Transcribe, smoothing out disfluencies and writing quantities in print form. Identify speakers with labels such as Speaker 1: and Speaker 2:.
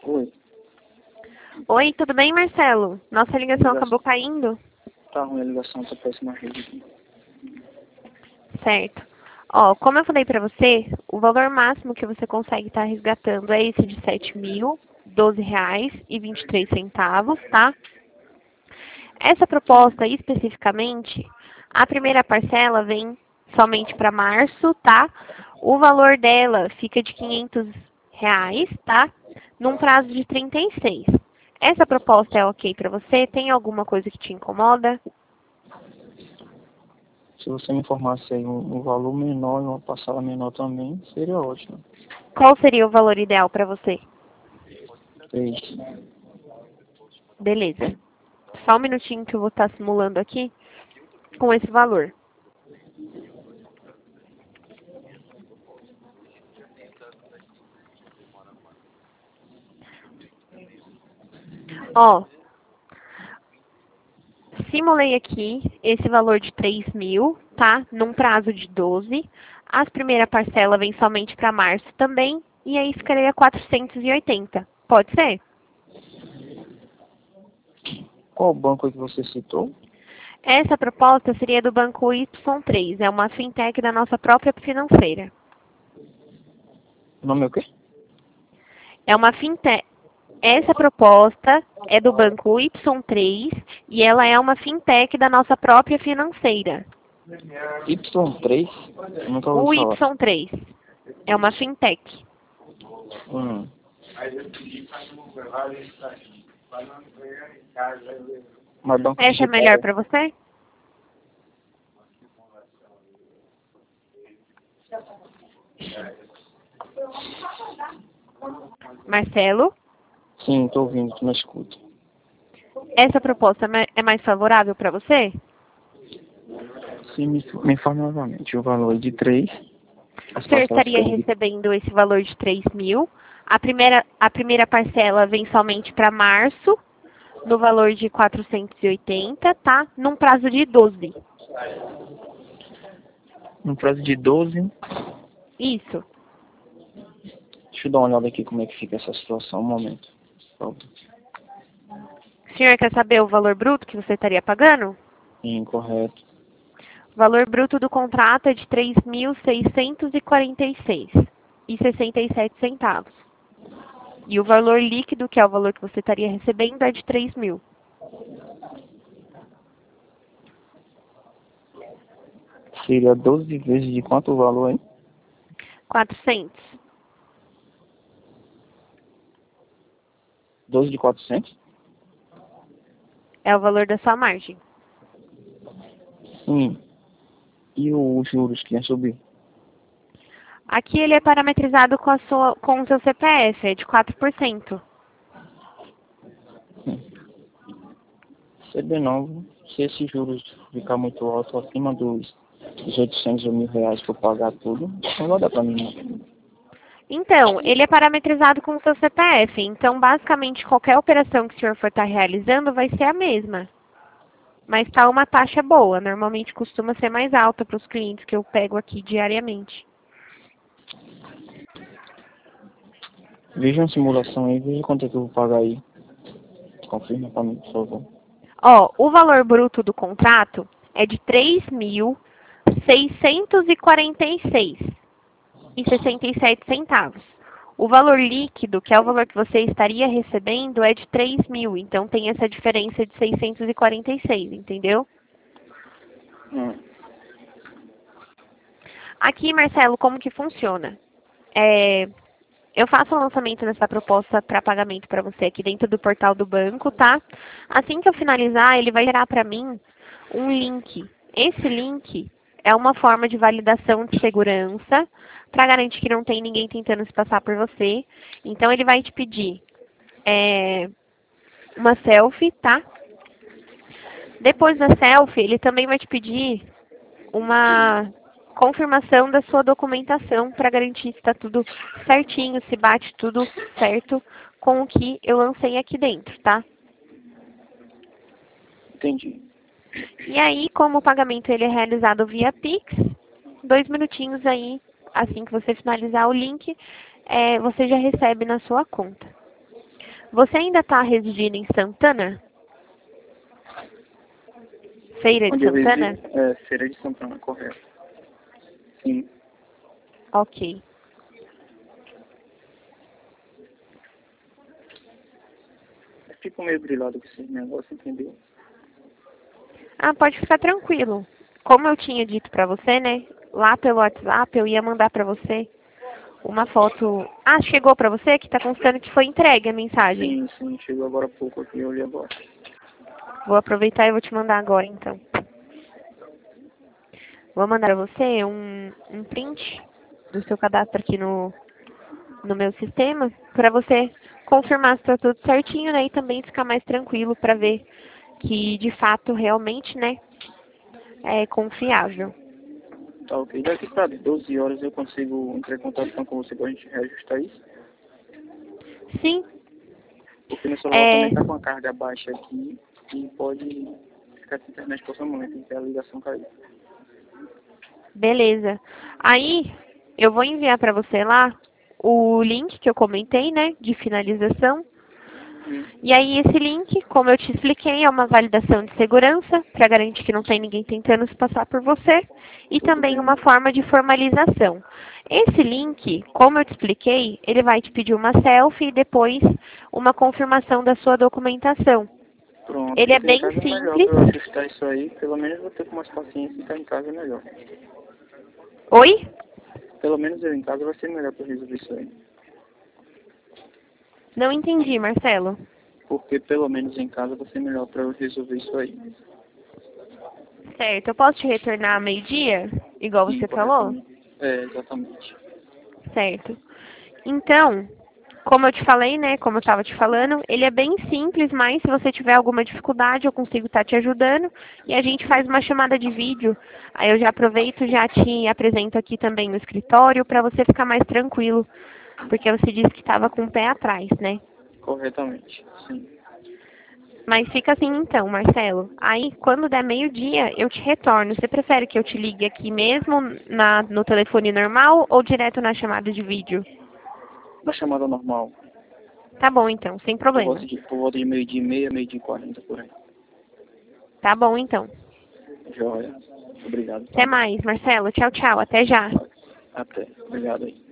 Speaker 1: Oi.
Speaker 2: Oi, tudo bem, Marcelo? Nossa ligação
Speaker 1: Ligação.
Speaker 2: acabou caindo?
Speaker 1: Tá ruim a ligação, tá péssima a rede aqui.
Speaker 2: Certo. Ó, como eu falei pra você, o valor máximo que você consegue estar resgatando é esse de R$ 7.012,23, tá? Essa proposta especificamente, a primeira parcela vem somente para março, tá? O valor dela fica de R$ 500, tá? Num prazo de 36. Essa proposta é ok para você? Tem alguma coisa que te incomoda?
Speaker 1: Se você me informasse aí um valor menor e uma parcela menor também, seria ótimo.
Speaker 2: Qual seria o valor ideal para você?
Speaker 1: 3.
Speaker 2: Beleza. Só um minutinho que eu vou estar simulando aqui com esse valor. Ó, simulei aqui esse valor de 3.000, tá? Num prazo de 12. As primeiras parcelas vêm somente para março também. E aí ficaria 480. Pode ser?
Speaker 1: Qual banco é que você citou?
Speaker 2: Essa proposta seria do banco Y3. É uma fintech da nossa própria financeira.
Speaker 1: O nome é o quê?
Speaker 2: É uma fintech. Essa proposta é do banco Y3 e ela é uma fintech da nossa própria financeira.
Speaker 1: Y3? Eu nunca
Speaker 2: O
Speaker 1: ouvi falar.
Speaker 2: Y3 é uma fintech.
Speaker 1: Hum. Mas banco
Speaker 2: Essa é
Speaker 1: digital.
Speaker 2: melhor para você? Marcelo,
Speaker 1: Sim, tô ouvindo, tô na escuta.
Speaker 2: essa proposta é mais favorável para você?
Speaker 1: Sim, me informa novamente. O valor é de 3. As
Speaker 2: O senhor
Speaker 1: parcelas
Speaker 2: estaria
Speaker 1: ficam de...
Speaker 2: recebendo esse valor de 3.000. A primeira parcela vem somente para março, no valor de 480, tá? Num prazo de 12.
Speaker 1: No prazo de 12.
Speaker 2: Isso.
Speaker 1: Deixa eu dar uma olhada aqui como é que fica essa situação. Um momento. Por favor.
Speaker 2: O senhor quer saber o valor bruto que você estaria pagando?
Speaker 1: Incorreto.
Speaker 2: O valor bruto do contrato é de R$ 3.646,67. E o valor líquido, que é o valor que você estaria recebendo, é de 3.000.
Speaker 1: Seria 12 vezes de quanto o valor aí?
Speaker 2: 400.
Speaker 1: 12 de 400?
Speaker 2: É o valor da sua margem.
Speaker 1: Sim. E os juros que ia subir?
Speaker 2: Aqui ele é parametrizado com o seu CPF, é de 4%.
Speaker 1: CB9, se esses juros ficar muito alto, acima dos 800 ou R$ 1.000 para pagar tudo, não vai dar para mim não.
Speaker 2: Então, ele é parametrizado com o seu CPF. Então, basicamente, qualquer operação que o senhor for estar realizando vai ser a mesma. Mas está uma taxa boa. Normalmente costuma ser mais alta para os clientes que eu pego aqui diariamente.
Speaker 1: Veja uma simulação aí, veja quanto é que eu vou pagar aí. Confirma para mim, por favor.
Speaker 2: Ó, o valor bruto do contrato é de R$ 3.646,67. O valor líquido, que é o valor que você estaria recebendo, é de 3.000. Então tem essa diferença de 646, entendeu? Aqui, Marcelo, como que funciona? Eu faço o lançamento dessa proposta para pagamento para você aqui dentro do portal do banco, tá? Assim que eu finalizar, ele vai gerar para mim um link. Esse link é uma forma de validação de segurança para garantir que não tem ninguém tentando se passar por você. Então, ele vai te pedir uma selfie, tá? Depois da selfie, ele também vai te pedir uma confirmação da sua documentação para garantir se está tudo certinho, se bate tudo certo com o que eu lancei aqui dentro, tá?
Speaker 1: Entendi.
Speaker 2: E aí, como o pagamento ele é realizado via Pix, 2 minutinhos aí, assim que você finalizar o link, você já recebe na sua conta. Você ainda está residindo em Santana? Feira de
Speaker 1: Onde eu
Speaker 2: Santana?
Speaker 1: resido é Feira de Santana, correto. Sim.
Speaker 2: Ok.
Speaker 1: Eu fico meio grilado com esse negócio, entendeu?
Speaker 2: Ah, pode ficar tranquilo. Como eu tinha dito pra você, né? Lá pelo WhatsApp eu ia mandar pra você uma foto. Ah, chegou pra você que tá constando que foi entregue a mensagem.
Speaker 1: Sim, chegou agora há pouco aqui, eu olhei agora.
Speaker 2: Vou aproveitar e vou te mandar agora, então. Vou mandar pra você um print do seu cadastro aqui no meu sistema pra você confirmar se tá tudo certinho, né? E também ficar mais tranquilo pra ver que de fato realmente, né, é confiável.
Speaker 1: Tá ok. Daqui pra 12 horas eu consigo entrar em contato com você pra gente reajustar isso?
Speaker 2: Sim,
Speaker 1: Porque meu celular
Speaker 2: é,
Speaker 1: também tá com a carga baixa aqui e pode ficar sem internet por um momento em que a ligação cair.
Speaker 2: beleza. Aí eu vou enviar pra você lá o link que eu comentei, né, de finalização. E aí esse link, como eu te expliquei, é uma validação de segurança para garantir que não tem ninguém tentando se passar por você e
Speaker 1: Tudo
Speaker 2: também
Speaker 1: bem.
Speaker 2: uma forma de formalização. Esse link, como eu te expliquei, ele vai te pedir uma selfie e depois uma confirmação da sua documentação.
Speaker 1: Pronto,
Speaker 2: Ele é
Speaker 1: porque em
Speaker 2: bem
Speaker 1: casa é melhor
Speaker 2: simples.
Speaker 1: pra eu ajustar isso aí. Pelo menos eu vou ter com mais paciência e estar em casa é melhor.
Speaker 2: Oi?
Speaker 1: Pelo menos eu em casa vai ser melhor pra eu resolver isso aí.
Speaker 2: Não entendi, Marcelo.
Speaker 1: Porque pelo menos em casa vai ser melhor pra eu resolver isso aí.
Speaker 2: Certo, eu posso te retornar a meio-dia, igual
Speaker 1: Sim,
Speaker 2: você falou?
Speaker 1: corretamente. É, exatamente.
Speaker 2: Certo. Então, como eu te falei, né, como eu estava te falando, ele é bem simples, mas se você tiver alguma dificuldade, eu consigo estar te ajudando e a gente faz uma chamada de vídeo. Aí eu já aproveito e já te apresento aqui também no escritório para você ficar mais tranquilo, porque você disse que estava com o pé atrás, né?
Speaker 1: Corretamente, sim.
Speaker 2: Mas fica assim então, Marcelo. Aí, quando der meio-dia, eu te retorno. Você prefere que eu te ligue aqui mesmo no telefone normal ou direto na chamada de vídeo?
Speaker 1: Na chamada normal,
Speaker 2: Tá bom, então, sem problema.
Speaker 1: por volta de meio-dia e meia, meio-dia e 40 por aí.
Speaker 2: Tá bom, então.
Speaker 1: Joia. Obrigado,
Speaker 2: Até
Speaker 1: tá?
Speaker 2: mais, Marcelo. Tchau, tchau. Até já.
Speaker 1: Até. Obrigado aí.